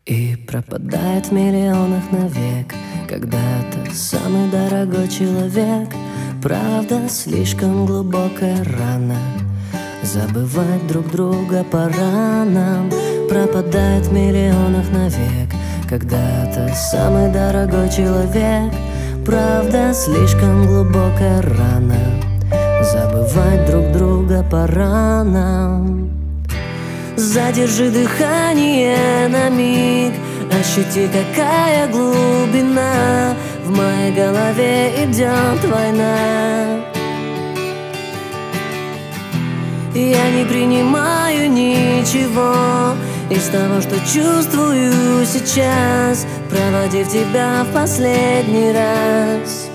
И пропадает в миллионах навек когда-то самый дорогой человек. Правда, слишком глубокая рана, забывать друг друга пора нам. Пропадает в миллионах навек когда-то самый дорогой человек. Правда, слишком глубокая рана, забывать друг друга пора нам. Задержи дыхание на миг, ощути, какая глубина. В моей голове идет война. Я не принимаю ничего из того, что чувствую сейчас, проводив тебя в последний раз.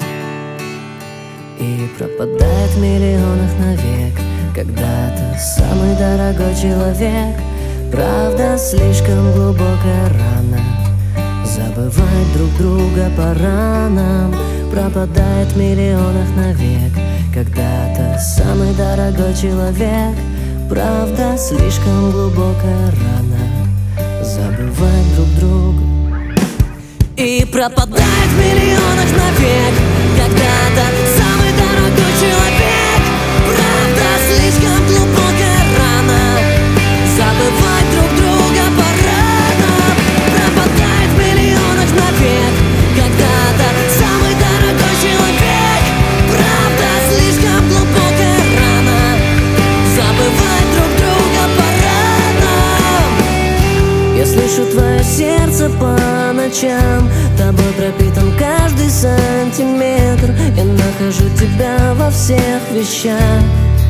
И пропадает в миллионах навек когда-то самый дорогой человек. Правда, слишком глубокая рана, забывать друг друга пора нам. Пропадает в миллионах навек когда-то самый дорогой человек. Правда, слишком глубокая рана, забывать друг друга. И пропадает в миллионах навек когда-то самый дорогой человек. Правда, слишком глубокая рана, забывать друг друга пора нам. Пропадает в миллионах навек когда-то самый дорогой человек. Правда, слишком глубокая рана, забывать друг друга пора нам. Я слышу твое сердце по ночам, тобой пропитан каждый сантиметр. Я нахожу тебя во всех вещах.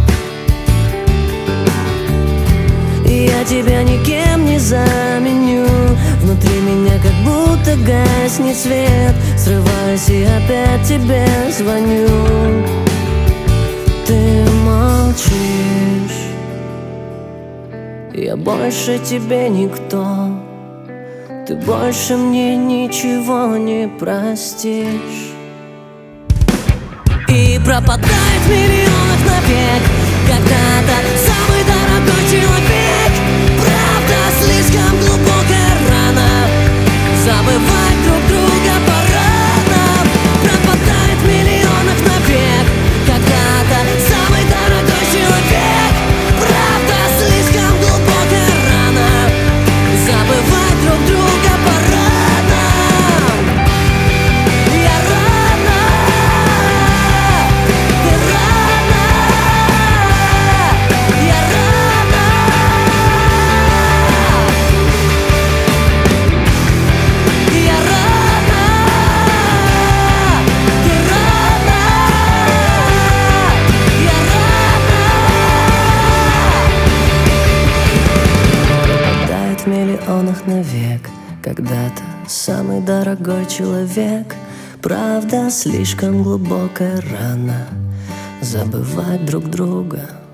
Я тебя никем не заменю. Внутри меня как будто гаснет свет. Срываюсь и опять тебе звоню. Ты молчишь, я больше тебе никто. Ты больше мне ничего не простишь. И пропадает в миллионах навек когда-то самый дорогой человек. Правда, слишком глубокая рана, забывать друг друга пора нам. Пропадает в миллионах навек когда-то самый дорогой человек. Правда, слишком глубокая рана, забывать друг друга пора нам. Я рана, ты рана, я рана, я рана, ты рана, я рана. Пропадает в миллионах навек когда-то самый дорогой человек. Правда, слишком глубокая рана, забывать друг друга